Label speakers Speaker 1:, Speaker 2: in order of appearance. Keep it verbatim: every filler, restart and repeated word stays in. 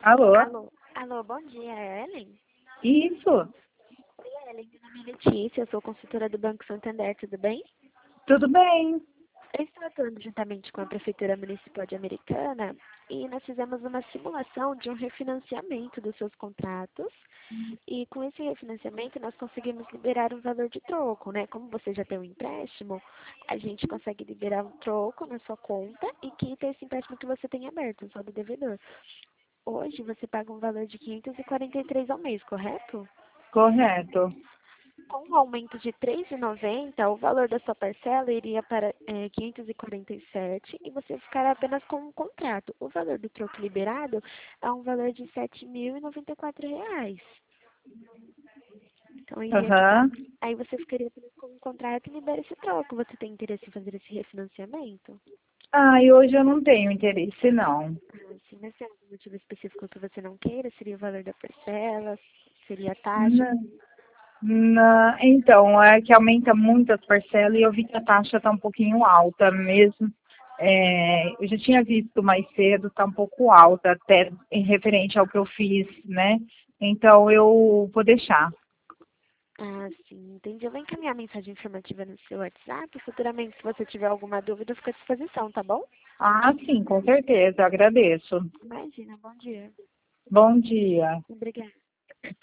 Speaker 1: Alô?
Speaker 2: Alô, alô, bom dia, é Ellen?
Speaker 1: Isso,
Speaker 2: Oi, Ellen, meu nome é Letícia, eu sou consultora do Banco Santander, tudo bem?
Speaker 1: tudo bem.
Speaker 2: Eu estou atuando juntamente com a Prefeitura Municipal de Americana e nós fizemos uma simulação de um refinanciamento dos seus contratos e com esse refinanciamento nós conseguimos liberar um valor de troco, né? Como você já tem um empréstimo, a gente consegue liberar um troco na sua conta e quita esse empréstimo que você tem aberto, só do devedor. Hoje você paga um valor de quinhentos e quarenta e três ao mês, correto?
Speaker 1: Correto.
Speaker 2: Com o aumento de três reais e noventa centavos, o valor da sua parcela iria para é, quinhentos e quarenta e sete reais e você ficará apenas com um contrato. O valor do troco liberado é um valor de sete mil e noventa e quatro reais. Então, iria ficar...
Speaker 1: Aham.
Speaker 2: Aí você ficaria apenas com um contrato e libera esse troco. Você tem interesse em fazer esse refinanciamento?
Speaker 1: Ah, e hoje eu não tenho interesse, não.
Speaker 2: Ah, sim, mas se há algum motivo específico que você não queira, seria o valor da parcela, seria a taxa?
Speaker 1: Na- na- então, é que aumenta muito as parcelas e eu vi que a taxa está um pouquinho alta mesmo. É, eu já tinha visto mais cedo, está um pouco alta, até em referente ao que eu fiz, né? Então, eu vou deixar.
Speaker 2: Ah, sim, entendi. Eu vou encaminhar mensagem informativa no seu WhatsApp. Futuramente, se você tiver alguma dúvida, fica à disposição, tá bom?
Speaker 1: Ah, sim, com certeza, agradeço.
Speaker 2: Imagina, bom dia.
Speaker 1: Bom dia.
Speaker 2: Obrigada.